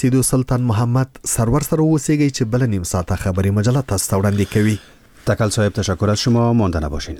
سیدو سلطان محمد سرور سره اوسېږئ چې بل نیم ساعته خبري مجله تاسو ته وړاندې کوي. تکل صاحب تشکر از شما، مانده نباشین.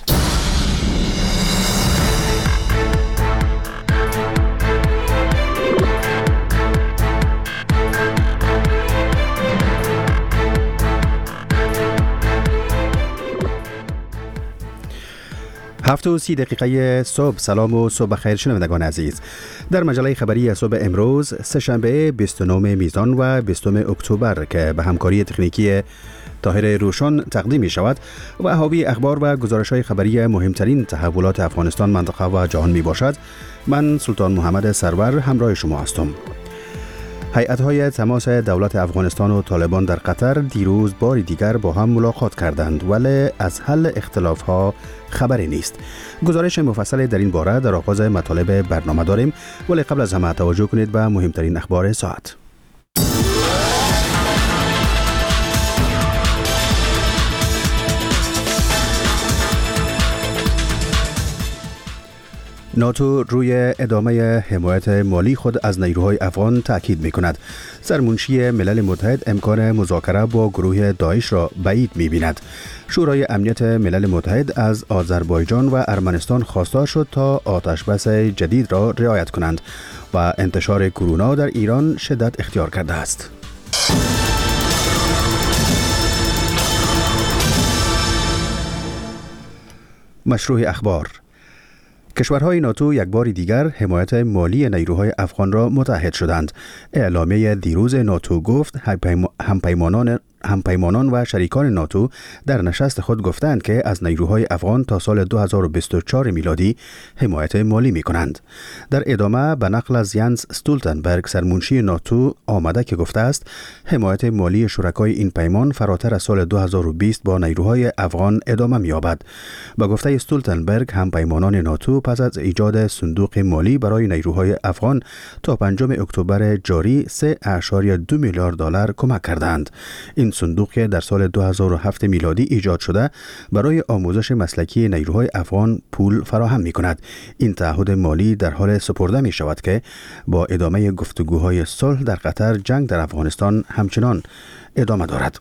هفت و 30 دقیقه صبح. سلام و صبح خیر شنوندگان عزیز. در مجله خبری صبح امروز سه‌شنبه 29 میزان و 20 اکتبر که به همکاری تکنیکی طاهر روشن تقدیم می شود و حاوی اخبار و گزارش‌های خبری مهمترین تحولات افغانستان، منطقه و جهان می باشد. من سلطان محمد سرور همراه شما هستم. هیئت‌های تماس دولت افغانستان و طالبان در قطر دیروز بار دیگر با هم ملاقات کردند، ولی از حل اختلاف‌ها خبری نیست. گزارش مفصل در این باره در آغاز مطالب برنامه داریم، ولی قبل از همه توجه کنید به مهمترین اخبار ساعت. ناتو روی ادامه حمایت مالی خود از نیروهای افغان تاکید می کند. سرمنشی ملل متحد امکان مذاکره با گروه داعش را بعید می بیند. شورای امنیت ملل متحد از آذربایجان و ارمنستان خواستار شد تا آتشبس جدید را رعایت کنند و انتشار کرونا در ایران شدت اختیار کرده است. مشروع اخبار. کشورهای ناتو یک بار دیگر حمایت مالی نیروهای افغان را متحد شدند. اعلامیه دیروز ناتو گفت همپیمانان و شریکان ناتو در نشست خود گفتند که از نیروهای افغان تا سال 2024 میلادی حمایت مالی می کنند. در ادامه به نقل از ینس استولتنبرگ سرمنشی ناتو آمده که گفته است حمایت مالی شرکای این پیمان فراتر از سال 2020 با نیروهای افغان ادامه می یابد. با گفته استولتنبرگ همپیمانان ناتو پس از ایجاد صندوق مالی برای نیروهای افغان تا 5 اکتبر جاری 3.2 میلیارد دلار کمک کردند. این صندوق که در سال 2007 میلادی ایجاد شده برای آموزش مسلکی نیروهای افغان پول فراهم می کند. این تعهد مالی در حال سپرده می شود که با ادامه گفتگوهای صلح در قطر جنگ در افغانستان همچنان ادامه دارد.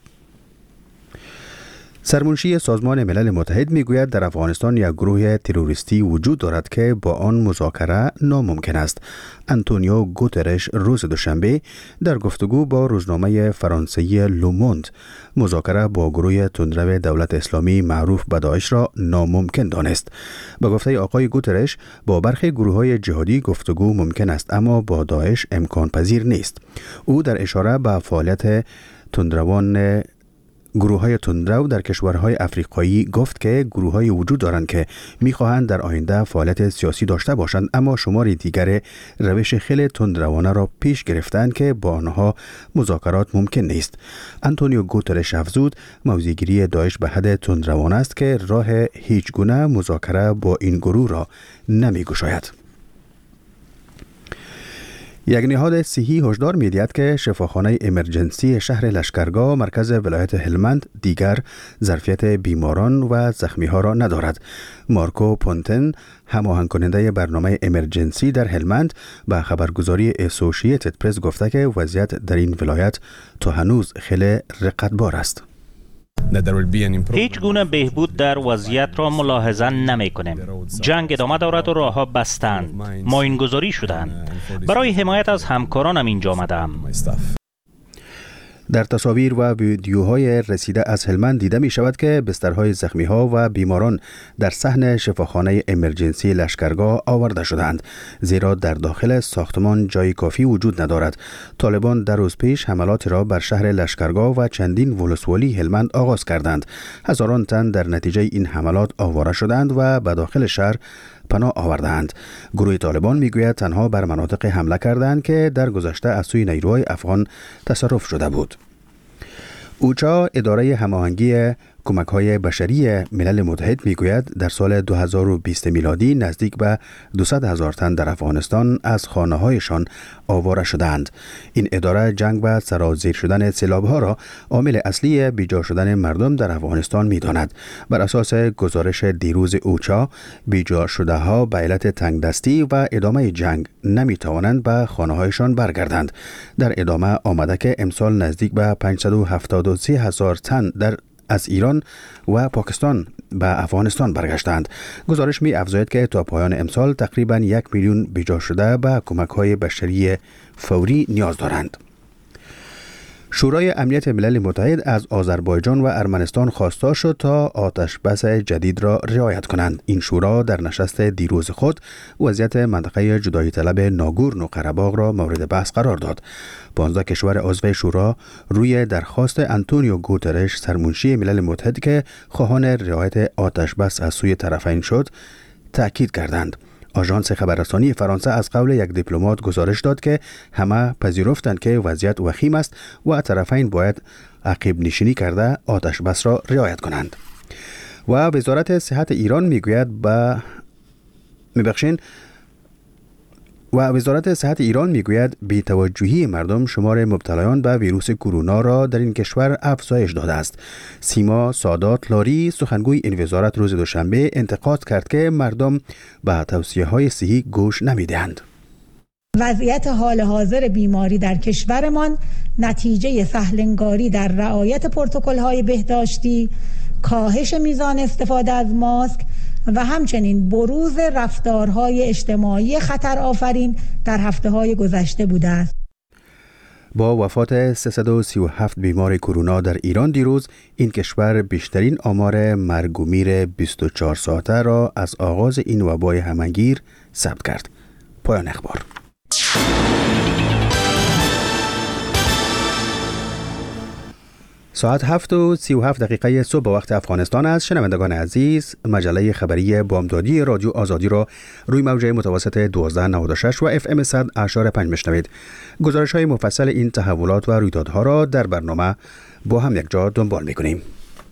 سرمنشی سازمان ملل متحد میگوید در افغانستان یک گروه تروریستی وجود دارد که با آن مذاکره ناممکن است. آنتونیو گوترش روز دوشنبه در گفتگو با روزنامه فرانسوی لوموند مذاکره با گروه تندرو دولت اسلامی معروف به داعش را ناممکن دانست. به گفته آقای گوترش با برخی گروه‌های جهادی گفتگو ممکن است اما با داعش امکان پذیر نیست. او در اشاره به فعالیت گروه‌های تندرو در کشورهای افریقایی گفت که گروه‌های وجود دارند که می‌خواهند در آینده فعالیت سیاسی داشته باشند اما شماری دیگر روش خیلی تندروانه را پیش گرفتند که با آنها مذاکرات ممکن نیست. آنتونیو گوترش افزود موضع‌گیری داعش به حد تندروانه است که راه هیچ گونه مذاکره با این گروه را نمی‌گشاید. یک نهاد صحی هشدار می‌دهد که شفاخانه امرجنسی شهر لشکرگاه مرکز ولایت هلمند دیگر ظرفیت بیماران و زخمی‌ها را ندارد. مارکو پونتن هماهنگ کننده برنامه امرجنسی در هلمند به خبرگزاری اسوسییتد پرس گفته که وضعیت در این ولایت تا هنوز خیلی رقتبار است. هیچ گونه بهبود در وضعیت را ملاحظه نمی کنیم. جنگ ادامه دارد و راه‌ها بستند. ماینگذاری شدند. برای حمایت از همکارانم اینجا آمدم. در تصاویر و ویدیوهای رسیده از هلمند دیده می شود که بسترهای زخمی‌ها و بیماران در صحن شفاخانه امرجنسی لشکرگاه آورده شدند، زیرا در داخل ساختمان جای کافی وجود ندارد. طالبان در روز پیش حملات را بر شهر لشکرگاه و چندین ولسوالی هلمند آغاز کردند. هزاران تن در نتیجه این حملات آواره شدند و به داخل شهر پناه آوردند. گروه طالبان میگوید تنها بر مناطق حمله کردند که در گذشته از سوی نیروهای افغان تصرف شده بود. اوچا اداره هماهنگی کمک‌های بشری ملل متحد میگوید در سال 2020 میلادی نزدیک به 200,000 تن در افغانستان از خانه‌هایشان آواره شدند. این اداره جنگ و سرازیر شدن سیلاب‌ها را عامل اصلی بیجا شدن مردم در افغانستان می‌داند. بر اساس گزارش دیروز اوچا، بیجا شده‌ها به علت تنگدستی و ادامه جنگ نمی‌توانند به خانه‌هایشان برگردند. در ادامه آمده که امسال نزدیک به 573,000 تن از ایران و پاکستان به افغانستان برگشتند. گزارش می افزاید که تا پایان امسال تقریباً 1 میلیون بیجا شده به کمک‌های بشری فوری نیاز دارند. شورای امنیت ملل متحد از آذربایجان و ارمنستان خواسته شد تا آتش بس جدید را رعایت کنند. این شورا در نشست دیروز خود وضعیت منطقه جدایی طلب ناگورنو قره‌باغ را مورد بحث قرار داد. 15 کشور عضو شورا روی درخواست آنتونیو گوترش سرمنشی ملل متحد که خواهان رعایت آتش بس از سوی طرفین شد تأکید کردند. آژانس خبررسانی فرانسه از قول یک دیپلمات گزارش داد که همه پذیرفتند که وضعیت وخیم است و طرفین باید عقب نشینی کرده آتش بس را رعایت کنند. و وزارت صحت ایران میگوید بی‌توجهی مردم شمار مبتلایان به ویروس کرونا را در این کشور افزایش داده است. سیما سادات لاری سخنگوی این وزارت روز دوشنبه انتقاد کرد که مردم به توصیه‌های صحی گوش نمی‌دهند. وضعیت حال حاضر بیماری در کشورمان نتیجه سهل‌انگاری در رعایت پروتکل‌های بهداشتی، کاهش میزان استفاده از ماسک و همچنین بروز رفتارهای اجتماعی خطرآفرین در هفته‌های گذشته بوده است. با وفات 337 بیمار کرونا در ایران دیروز، این کشور بیشترین آمار مرگ و میر 24 ساعته را از آغاز این وبای همه‌گیر ثبت کرد. پایان اخبار. ساعت 7:37 صبح به وقت افغانستان است. شنوندگان عزیز، مجله خبری بامدادی رادیو آزادی را روی موج متوسط 1296 و FM 100.5 میشنوید. گزارش های مفصل این تحولات و رویدادها را در برنامه با هم یک جا دنبال میکنیم.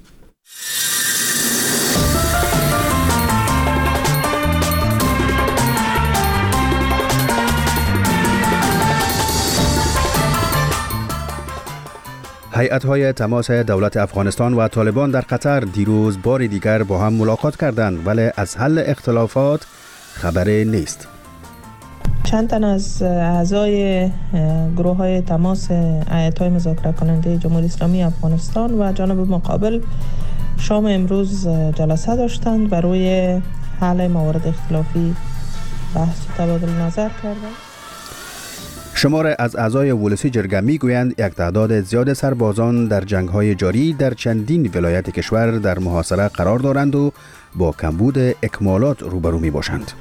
هیئت‌های تماس دولت افغانستان و طالبان در قطر دیروز بار دیگر با هم ملاقات کردند، ولی از حل اختلافات خبری نیست. چند تن از اعضای گروه‌های تماس هیئت‌های مذاکره کننده جمهوری اسلامی افغانستان و جانب مقابل شام امروز جلسه داشتند و روی حل موارد اختلافی بحث و تبادل نظر کردند. شمار از اعضای ولسی جرگه میگویند یک تعداد زیاد سربازان در جنگ‌های جاری در چندین ولایت کشور در محاصره قرار دارند و با کمبود اکمالات روبرو میباشند.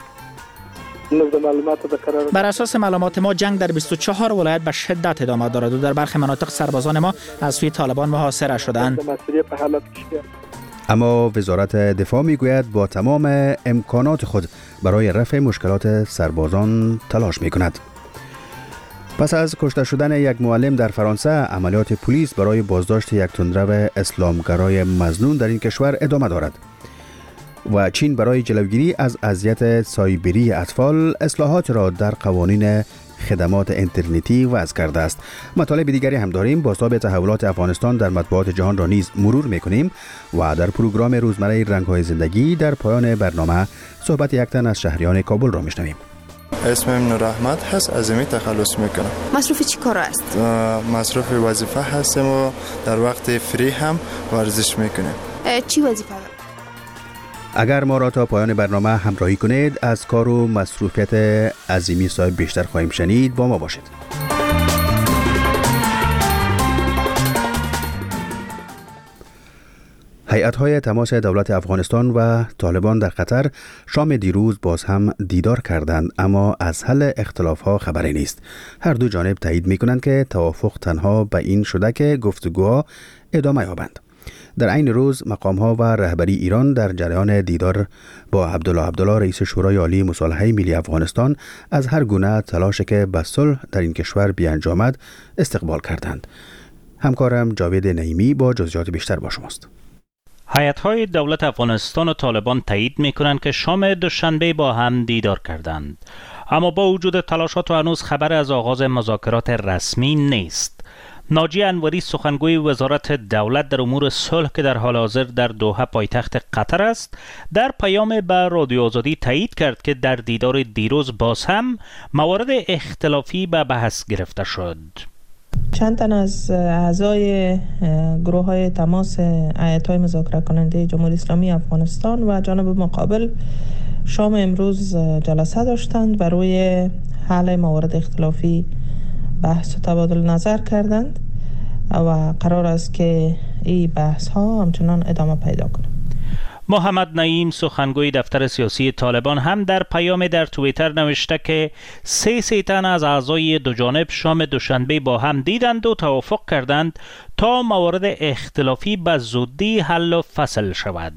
بر اساس معلومات ما جنگ در 24 ولایت به شدت ادامه دارد و در برخی مناطق سربازان ما از سوی طالبان محاصره شدند. اما وزارت دفاع میگوید با تمام امکانات خود برای رفع مشکلات سربازان تلاش میکند. پس از کشته شدن یک معلم در فرانسه، عملیات پلیس برای بازداشت یک تندرو اسلامگرای مظنون در این کشور ادامه دارد. و چین برای جلوگیری از اذیت سایبری اطفال اصلاحات را در قوانین خدمات اینترنتی وضع کرده است. مطالب دیگری هم داریم. بازتاب تحولات افغانستان در مطبوعات جهان را نیز مرور میکنیم و در پروگرام روزمره رنگ‌های زندگی در پایان برنامه صحبت یک تن از شهریان کابل را میشنویم. اسمم نور احمد هست، از این تخلص میکنم. مصروف چی کار است؟ مصروف وظیفه هستم و در وقت فری هم ورزش میکنم. چی وظیفه؟ اگر ما را تا پایان برنامه همراهی کنید، از کار و مصروفیت عظیمی صاحب بیشتر خواهیم شنید. با ما باشید. هیئت‌های تماس دولت افغانستان و طالبان در قطر شام دیروز باز هم دیدار کردند، اما از حل اختلاف‌ها خبری نیست. هر دو جانب تایید می‌کنند که توافق تنها به این شده که گفتگوها ادامه یابند. در عین روز مقام‌ها و رهبری ایران در جریان دیدار با عبدالله رئیس شورای عالی مصالحه ملی افغانستان از هر گونه تلاشی که به صلح در این کشور بیانجامد استقبال کردند. همکارم جاوید نعیمی با جزئیات بیشتر با شماست. هیئت‌های دولت افغانستان و طالبان تایید می‌کنند که شام دوشنبه با هم دیدار کردند، اما با وجود تلاشات و هنوز خبر از آغاز مذاکرات رسمی نیست. ناجی انوری سخنگوی وزارت دولت در امور صلح که در حال حاضر در دوحه پایتخت قطر است، در پیام به رادیو آزادی تایید کرد که در دیدار دیروز باز هم موارد اختلافی به بحث گرفته شد. چند تن از اعضای گروه های تماس هیئت‌های مذاکره کننده جمهوری اسلامی افغانستان و جانب مقابل شام امروز جلسه داشتند و روی حل موارد اختلافی بحث و تبادل نظر کردند و قرار است که این بحث ها همچنان ادامه پیدا کنند. محمد نعیم سخنگوی دفتر سیاسی طالبان هم در پیام در توییتر نوشته که سه تن از اعضای دو جانب شام دوشنبه با هم دیدند و توافق کردند تا موارد اختلافی به زودی حل و فصل شود.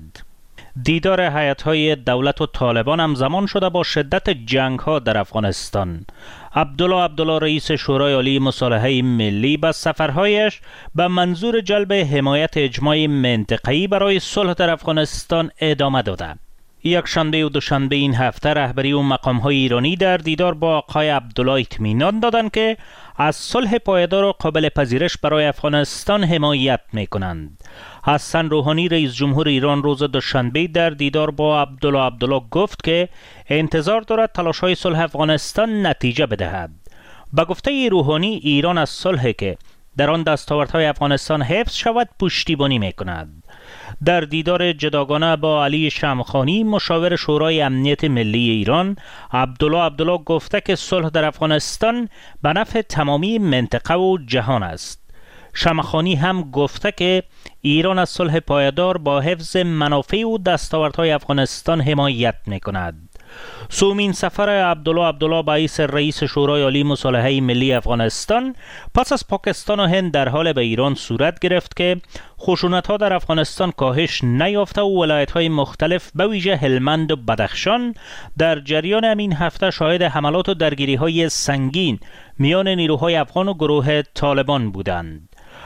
دیدار هیئت‌های دولت و طالبان همزمان شده با شدت جنگ‌ها در افغانستان. عبدالله رئیس شورای عالی مصالحه ملی با سفرهایش به منظور جلب حمایت اجماع منطقه‌ای برای صلح در افغانستان ادامه داده. یک شنبه و دوشنبه این هفته رهبری و مقام‌های ایرانی در دیدار با آقای عبدالله اطمینان دادند که از صلح پایدار و قابل پذیرش برای افغانستان حمایت می‌کنند. حسن روحانی رئیس جمهور ایران روز دوشنبه در دیدار با عبدالله گفت که انتظار دارد تلاش‌های صلح افغانستان نتیجه بدهد. با گفته روحانی ایران از صلحی که در آن دستاوردهای افغانستان حفظ شود پشتیبانی می‌کند. در دیدار جداگانه با علی شمخانی مشاور شورای امنیت ملی ایران، عبدالله گفته که صلح در افغانستان به نفع تمامی منطقه و جهان است. شمخانی هم گفته که ایران از صلح پایدار با حفظ منافع و دستاوردهای افغانستان حمایت می‌کند. سومین سفر عبدالله باعث رئیس شورای عالی مصالحه ملی افغانستان پس از پاکستان و هند در حال به ایران صورت گرفت که خشونت‌ها در افغانستان کاهش نیافته و ولایت‌های مختلف به ویژه هلمند و بدخشان در جریان همین هفته شاهد حملات و درگیری‌های سنگین میان نیروهای افغان و گروه طالبان بودند.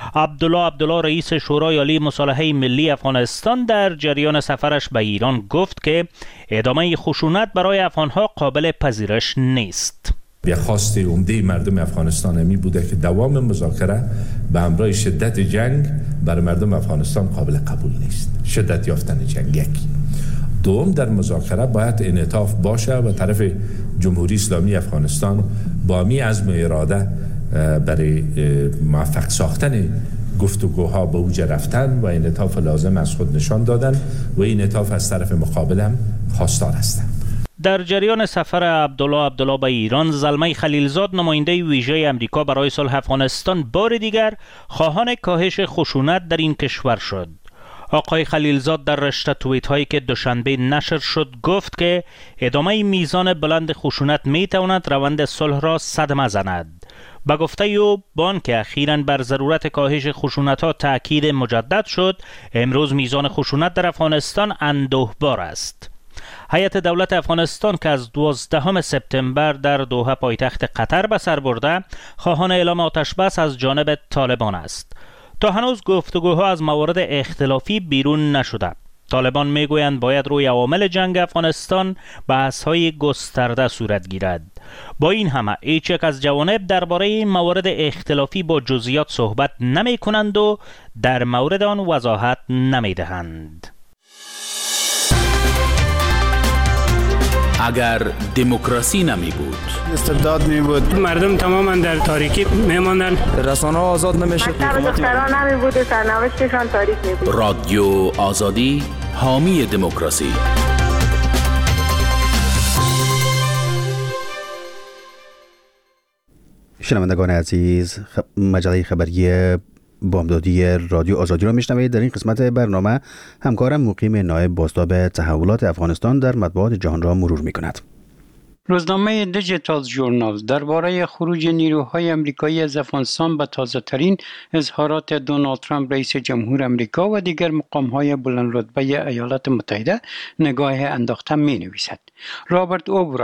عبدالله رئیس شورای عالی مصالحه ملی افغانستان در جریان سفرش به ایران گفت که ادامه خشونت برای افغانها قابل پذیرش نیست. یک خواست عمده مردم افغانستان می بوده که دوام مذاکره به همراه شدت جنگ برای مردم افغانستان قابل قبول نیست. شدت یافتن جنگ یک. دوم، در مذاکره باید انعطاف باشه و طرف جمهوری اسلامی افغانستان با می عزم و اراده برای موفق ساختن گفتگوها به اوج رفتن و انعطاف لازم از خود نشان دادن و این انعطاف از طرف مقابل هم خواستار هستند. در جریان سفر عبدالله به ایران، زلمه خلیلزاد نماینده ویژه امریکا برای صلح افغانستان بار دیگر خواهان کاهش خشونت در این کشور شد. آقای خلیلزاد در رشته توییت هایی که دوشنبه نشر شد گفت که ادامه میزان بلند خشونت می تواند روند صلح را صدمه زند. با گفته او بان که اخیراً بر ضرورت کاهش خشونت ها تأکید مجدد شد، امروز میزان خشونت در افغانستان اندوهبار است. هیئت دولت افغانستان که از 12 سپتامبر در دوحه پایتخت قطر به سر برده، خواهان اعلام آتش بس از جانب طالبان است. تا هنوز گفتگوها از موارد اختلافی بیرون نشده. طالبان میگویند باید روی عوامل جنگ افغانستان بحث‌های گسترده صورت گیرد. با این همه هیچ یک از جوانب درباره این موارد اختلافی با جزئیات صحبت نمی کنند و در مورد آن وضاحت نمی دهند. اگر دموکراسی نمی بود، استبداد می بود، مردم تماما در تاریکی می ماندن، رسانه ها آزاد نمی شد، دختران نمی بود، سرنوشتشان تاریک می بود. رادیو آزادی حامی دموکراسی. شنوندگان عزیز، مجله خبری بامدادی رادیو آزادی را میشنوید. در این قسمت برنامه همکارم مقیم نایب بازتاب تحولات افغانستان در مطبوعات جهان را مرور میکند. روزنامه دیجیتال ژورنال درباره خروج نیروهای آمریکایی از افغانستان به تازه‌ترین اظهارات دونالد ترامپ رئیس جمهور آمریکا و دیگر مقام‌های بلند رتبه ایالات متحده نگاه انداخته می‌نویسد. رابرت اوبراین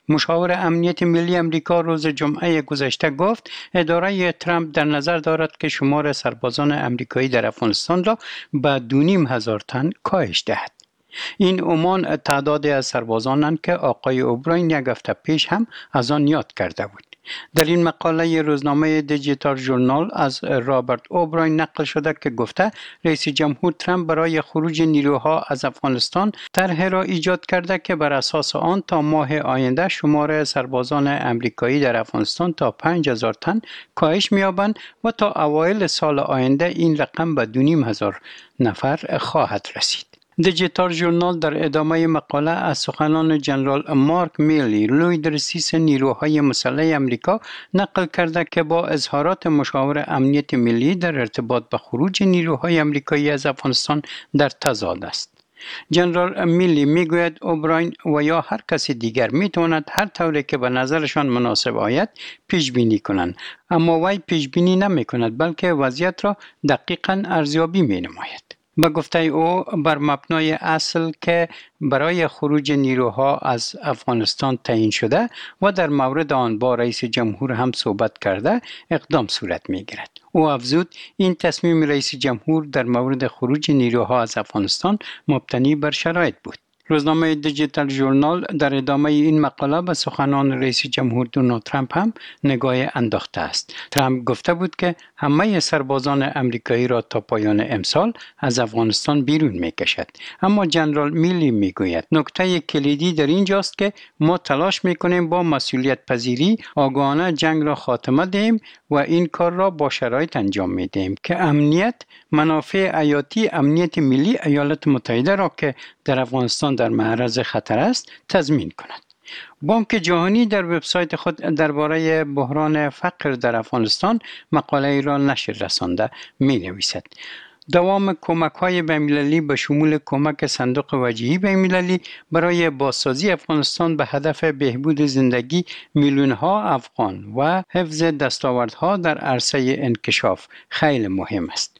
مشاور امنیت ملی امریکا روز جمعه گذشته گفت اداره ترامپ در نظر دارد که شمار سربازان امریکایی در افغانستان را به 2,500 تن کاهش دهد. این عمان تعدادی از سربازانند که آقای اوبراین یک هفته پیش هم از آن یاد کرده بود. در این مقاله روزنامه دیجیتال ژورنال از رابرت اوبراین نقل شده که گفته رئیس جمهور ترامپ برای خروج نیروها از افغانستان طرحی را ایجاد کرده که بر اساس آن تا ماه آینده شمار سربازان امریکایی در افغانستان تا 5,000 تن کاهش می‌یابند و تا اوایل سال آینده این رقم به 2,500 نفر خواهد رسید. دیجیتال ژورنال در ادامه مقاله از سخنان جنرال مارک میلی لوی رئیس نیروهای مسلح امریکا نقل کرده که با اظهارات مشاور امنیت ملی در ارتباط به خروج نیروهای امریکایی از افغانستان در تضاد است. جنرال میلی میگوید اوبراین و یا هر کسی دیگر میتواند هر طوری که به نظرشان مناسب آید پیش بینی کنند، اما وی پیش بینی نمی کند بلکه وضعیت را دقیقاً ارزیابی می نماید. به گفته او بر مبنای اصل که برای خروج نیروها از افغانستان تعیین شده و در مورد آن با رئیس جمهور هم صحبت کرده اقدام صورت می گیرد. او افزود این تصمیم رئیس جمهور در مورد خروج نیروها از افغانستان مبتنی بر شرایط بود. روزنامه دیجیتال ژورنال در ادامه این مقاله به سخنان رئیس جمهور دونالد ترامپ هم نگاه انداخته است. ترامپ گفته بود که همه سربازان امریکایی را تا پایان امسال از افغانستان بیرون می‌کشد. اما جنرال میلی میگوید نکته کلیدی در اینجاست که ما تلاش می‌کنیم با مسئولیت پذیری آگاهانه جنگ را خاتمه دهیم و این کار را با شرایط انجام می‌دهیم که امنیت، منافع حیاتی امنیت ملی ایالات متحده را که در افغانستان در معرض خطر است تضمین کند. بانک جهانی در وبسایت خود درباره بحران فقر در افغانستان مقاله را نشر رسانده می‌نویسد. دوام کمک‌های بین‌المللی به شمول کمک صندوق وجیهی بین‌المللی برای بازسازی افغانستان به هدف بهبود زندگی میلیون‌ها افغان و حفظ دستاوردها در عرصه انکشاف خیلی مهم است.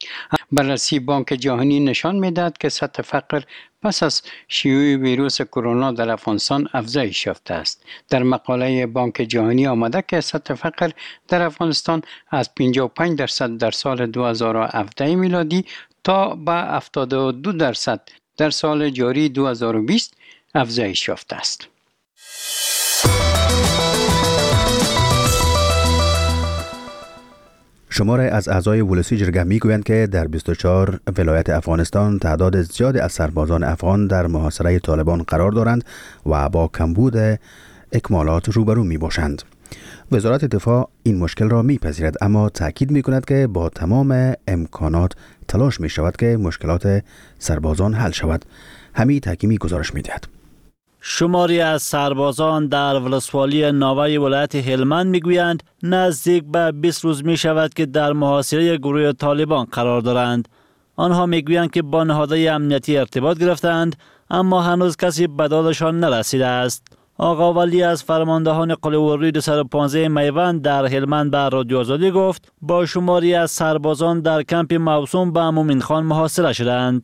بررسی بانک جهانی نشان می‌دهد که سطح فقر پس از شیوع ویروس کرونا در افغانستان افزایش یافته است. در مقاله بانک جهانی آمده که سطح فقر در افغانستان از 55% در سال 2017 میلادی تا به 72% در سال جاری 2020 افزایش یافته است. شماره از اعضای ولسی جرگه میگویند که در 24 ولایت افغانستان تعداد زیادی از سربازان افغان در محاصره طالبان قرار دارند و با کمبود اکمالات روبرو می باشند. وزارت دفاع این مشکل را میپذیرد اما تاکید میکند که با تمام امکانات تلاش می شود که مشکلات سربازان حل شود. حمید حکیمی گزارش میدهد. شماری از سربازان در ولسوالی ناوه ولایت هلمند میگویند نزدیک به 20 روز می شود که در محاصره گروه طالبان قرار دارند. آنها میگویند که با نهادهای امنیتی ارتباط گرفتند اما هنوز کسی به دادشان نرسیده است. آقا ولی از فرماندهان قله‌وری 215 میوند در هلمند به رادیو آزادی گفت با شماری از سربازان در کمپ موسوم به مومن خان محاصره شدند.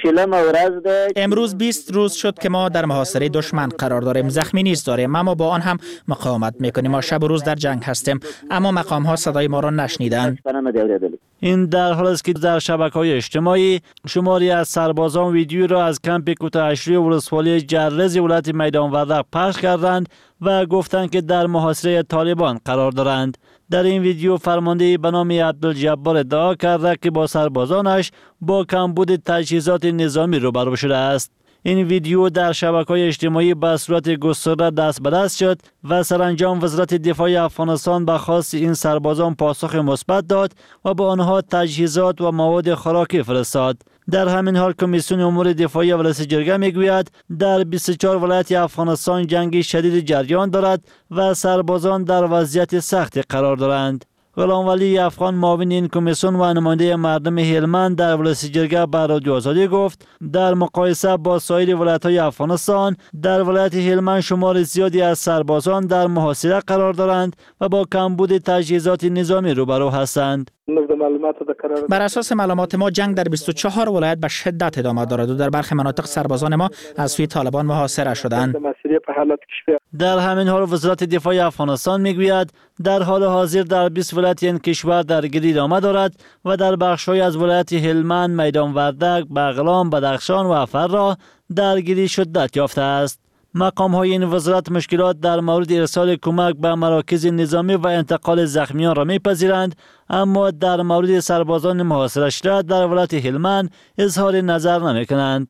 امروز 20 روز شد که ما در محاصره دشمن قرار داریم. زخمی نیست داریم اما با آن هم مقاومت میکنیم. ما شب و روز در جنگ هستیم اما مقام ها صدای ما را نشنیدند. این در حال است که در شبکه‌های اجتماعی شماری از سربازان ویدیو را از کمپ کوتاه‌اشری ولسوالی جرز ولایت میدان وردق پخش کردند و گفتند که در محاصره طالبان قرار دارند. در این ویدیو فرمانده به نام عبدالجبار ادعا کرده که با سربازانش با کمبود تجهیزات نظامی روبرو شده است. این ویدیو در شبکه‌های اجتماعی به صورت گسترده دست به دست شد و سرانجام وزارت دفاع افغانستان به خواست این سربازان پاسخ مثبت داد و با آنها تجهیزات و مواد خوراکی فرستاد. در همین حال کمیسیون امور دفاعی ولایت جرگه میگوید در 24 ولایت افغانستان جنگ شدید جریان دارد و سربازان در وضعیت سختی قرار دارند. غلام ولی افغان معاون این کمیسیون و نماینده مردم هلمند در ولایت جرگه به رادیو آزادی گفت در مقایسه با سایر ولایت‌های افغانستان در ولایت هلمند شمار زیادی از سربازان در محاصره قرار دارند و با کمبود تجهیزات نظامی روبرو هستند. بر اساس معلومات ما جنگ در 24 ولایت به شدت ادامه دارد و در برخی مناطق سربازان ما از سوی طالبان محاصره شدند. در همین حال وزارت دفاع افغانستان میگوید در حال حاضر در 20 ولایت این کشور درگیری ادامه دارد و در بخش‌های از ولایت هلمند، میدان وردک، بغلان، بدخشان و فرا درگیری شدت یافته است. مقام‌های این وزارت مشکلات در مورد ارسال کمک به مراکز نظامی و انتقال زخمیان را می‌پذیرند، اما در مورد سربازان محاصره شده در ولایت هلمند اظهار نظر نمی‌کنند.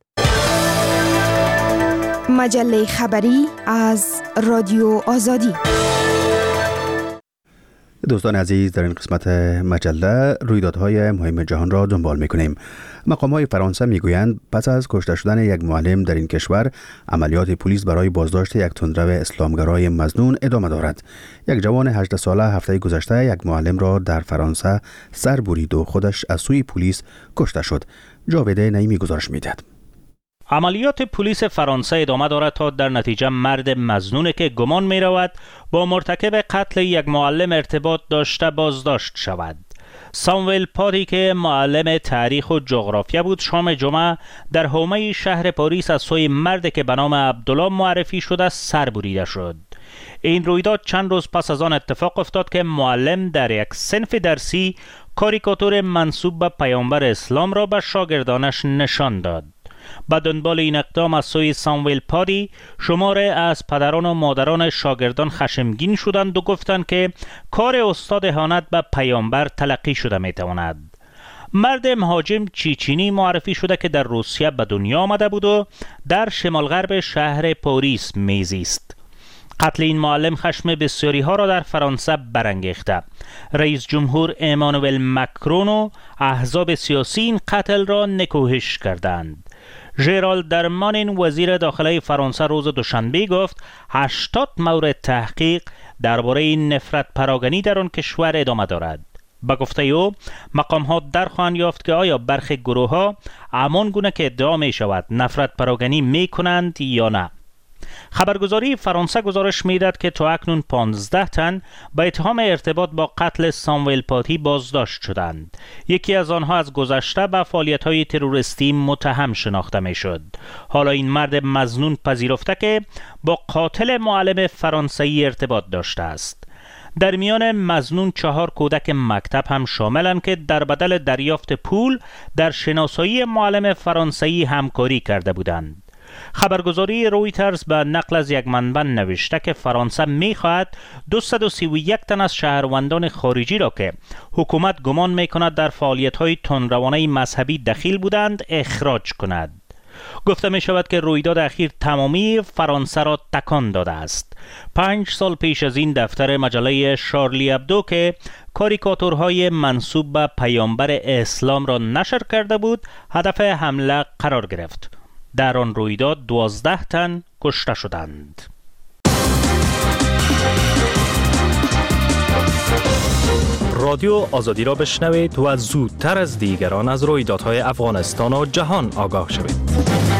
مجله خبری از رادیو آزادی. دوستان عزیز، در این قسمت مجله رویدادهای مهم جهان را دنبال می‌کنیم. مقام‌های فرانسه می‌گویند پس از کشته شدن یک معلم در این کشور، عملیات پلیس برای بازداشت یک تندرو اسلامگرای مظنون ادامه دارد. یک جوان 18 ساله هفته گذشته یک معلم را در فرانسه سر برید و خودش از سوی پلیس کشته شد. جاوید نعیمی گزارش می‌دهد. عملیات پلیس فرانسه ادامه دارد تا در نتیجه مرد مظنون که گمان می رود با مرتکب قتل یک معلم ارتباط داشته بازداشت شود. ساموئل پاتی که معلم تاریخ و جغرافیا بود، شام جمعه در حومه شهر پاریس از سوی مردی که به نام عبدالله معرفی شده سر بریده شد. این رویداد چند روز پس از آن اتفاق افتاد که معلم در یک صنف درسی کاریکاتور منسوب به پیامبر اسلام را به شاگردانش نشان داد. به دنبال این اقدام از سوی ساموئل پادی شماره از پدران و مادران شاگردان خشمگین شدند و گفتند که کار استاد اهانت به پیامبر تلقی شده میتواند. مرد مهاجم چیچینی معرفی شده که در روسیه به دنیا آمده بود و در شمال غرب شهر پاریس میزیست. قتل این معلم خشم بسیاری ها را در فرانسه برانگیخته. رئیس جمهور امانوئل مکرون و احزاب سیاسی این قتل را نکوهش کردند. ژرالد درمانین وزیر داخله فرانسه روز دوشنبه گفت 80 مورد تحقیق درباره نفرت پراگنی در آن کشور ادامه دارد. به گفته او مقام ها درخواهند یافت که آیا برخی گروه ها همان گونه که ادعا می شود نفرت پراگنی می کنند یا نه. خبرگزاری فرانسه گزارش می‌دهد که تا اکنون 15 تن به اتهام ارتباط با قتل ساموئل پاتی بازداشت شدند. یکی از آنها از گذشته به فعالیت‌های تروریستی متهم شناخته می‌شد. حالا این مرد مظنون پذیرفته که با قاتل معلم فرانسوی ارتباط داشته است. در میان مظنون 4 کودک مکتب هم شاملند که در بدل دریافت پول در شناسایی معلم فرانسوی همکاری کرده بودند. خبرگزاری رویترز به نقل از یک منبع نوشته که فرانسه می‌خواهد 231 تن از شهروندان خارجی را که حکومت گمان می‌کند در فعالیت‌های تندروانه مذهبی دخیل بودند اخراج کند. گفته می شود که رویداد اخیر تمامی فرانسه را تکان داده است. 5 سال پیش از این دفتر مجله شارلی ابدو که کاریکاتورهای منسوب به پیامبر اسلام را نشر کرده بود هدف حمله قرار گرفت. در آن رویداد 12 تن کشته شدند. رادیو آزادی را بشنوید و زودتر از دیگران از رویدادهای افغانستان و جهان آگاه شوید.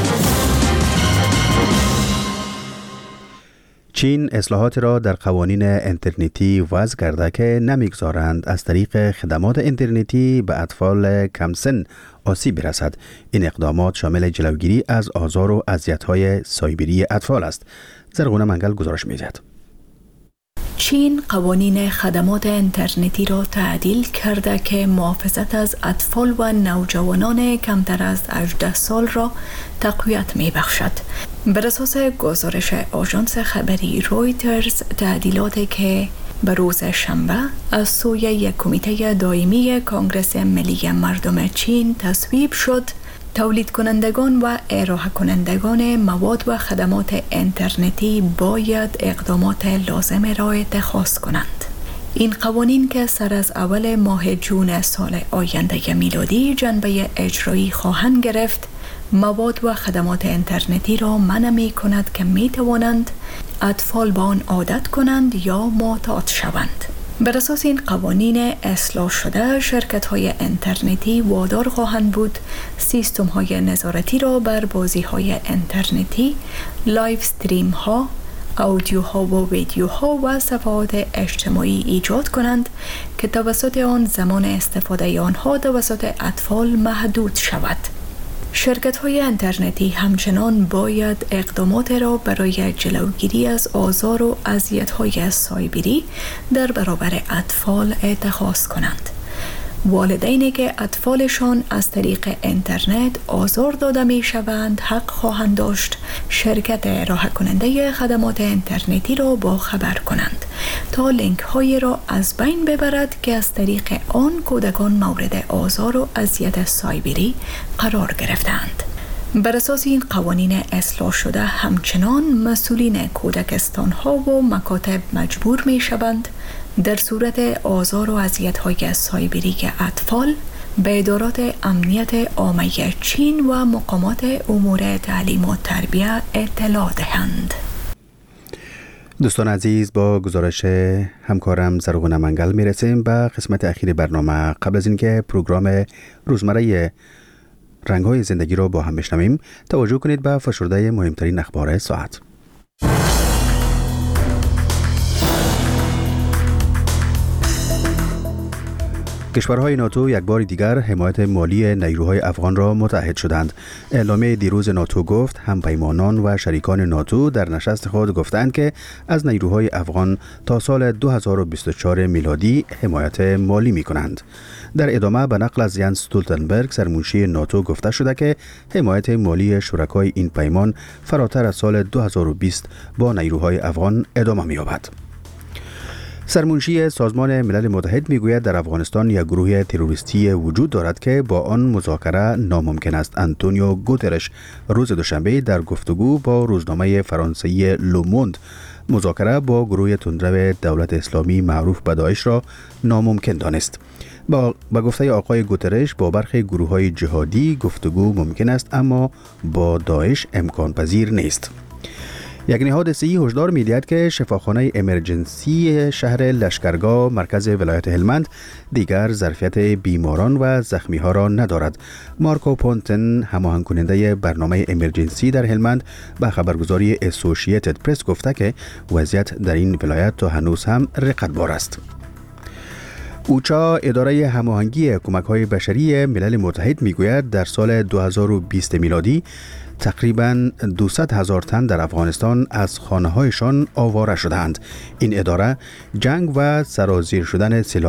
چین اصلاحات را در قوانین اینترنتی وضع کرده که نمیگذارند از طریق خدمات اینترنتی به اطفال کمسن آسیب برسد. این اقدامات شامل جلوگیری از آزار و اذیت‌های سایبری اطفال است. زرغونه منگل گزارش می‌دهد. چین قوانین خدمات اینترنتی را تعدیل کرده که محافظت از اطفال و نوجوانان کمتر از 18 سال را تقویت می‌بخشد. بر اساس گزارش آژانس خبری رویترز، تعدیلاتی که به روز شنبه از سوی یک کمیته دائمی کنگره ملی مردم چین تصویب شد، تولید کنندگان و ارائه کنندگان مواد و خدمات اینترنتی باید اقدامات لازم را اتخاذ کنند. این قوانین که سر از اول ماه جون سال آینده میلادی جنبه اجرایی خواهند گرفت، مواد و خدمات اینترنتی را منع می کند که می توانند اطفال با آن عادت کنند یا معتاد شوند. بر اساس این قوانین اصلاح شده، شرکت‌های اینترنتی وادار خواهند بود سیستم‌های نظارتی را بر بازی‌های اینترنتی، لایو استریم ها، اودیوها و ویدیوها و صفحات اجتماعی ایجاد کنند که توسط آن زمان استفاده آنها توسط اطفال محدود شود. شرکت‌های اینترنتی همچنان باید اقدامات را برای جلوگیری از آزار و اذیت‌های سایبری در برابر اطفال اتخاذ کنند. والدینی که اطفالشان از طریق اینترنت آزار داده می شوند حق خواهند داشت شرکت راه کننده خدمات اینترنتی را با خبر کنند تا لینک های را از بین ببرد که از طریق آن کودکان مورد آزار و اذیت سایبری قرار گرفتند. بر اساس این قوانین اصلاح شده همچنان مسئولین کودکستان ها و مکاتب مجبور می شوند در صورت آزار و اذیت‌های سایبری اطفال به ادارات امنیت عامه چین و مقامات امور تعلیم و تربیت اطلاع دهند. دوستان عزیز، با گزارش همکارم زرغون منگل میرسیم به قسمت اخیر برنامه. قبل از اینکه پروگرام روزمره رنگ‌های زندگی را با هم بشنویم، توجه کنید به فشرده مهمترین اخبار ساعت. کشورهای ناتو یک بار دیگر حمایت مالی نیروهای افغان را متحد شدند. اعلامیه دیروز ناتو گفت همپیمانان و شریکان ناتو در نشست خود گفتند که از نیروهای افغان تا سال 2024 میلادی حمایت مالی می کنند. در ادامه به نقل از ینس استولتنبرگ سرمنشی ناتو گفته شده که حمایت مالی شرکای این پیمان فراتر از سال 2020 با نیروهای افغان ادامه می یابد. سرمنشی سازمان ملل متحد میگوید در افغانستان یک گروه تروریستی وجود دارد که با آن مذاکره ناممکن است. آنتونیو گوترش روز دوشنبه در گفتگو با روزنامه فرانسوی لوموند مذاکره با گروه تندرو دولت اسلامی معروف به داعش را ناممکن دانست. با گفته آقای گوترش با برخی گروه‌های جهادی گفتگو ممکن است اما با داعش امکان پذیر نیست. یک نهاد صحی هشدار می‌دهد که شفاخانه امرجنسی شهر لشکرگاه مرکز ولایت هلمند دیگر ظرفیت بیماران و زخمی‌ها را ندارد. مارکو پونتن هماهنگ کننده برنامه امرجنسی در هلمند به خبرگزاری اسوسییتد پرس گفته که وضعیت در این ولایت تا هنوز هم رقتبار است. اوچا اداره هماهنگی کمک‌های بشری ملل متحد میگوید در سال 2020 میلادی تقریباً 200,000 تن در افغانستان از خانه‌هایشان آواره شدند. این اداره جنگ و سرازیر شدن سلاح